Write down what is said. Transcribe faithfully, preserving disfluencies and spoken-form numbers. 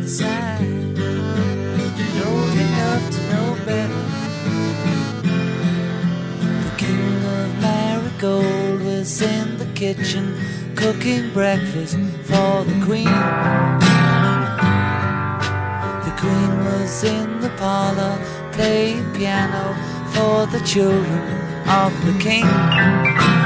inside. Know enough to know better. The king of Marigold was in the kitchen cooking breakfast for the queen. The queen was in the parlor playing piano for the children of the king.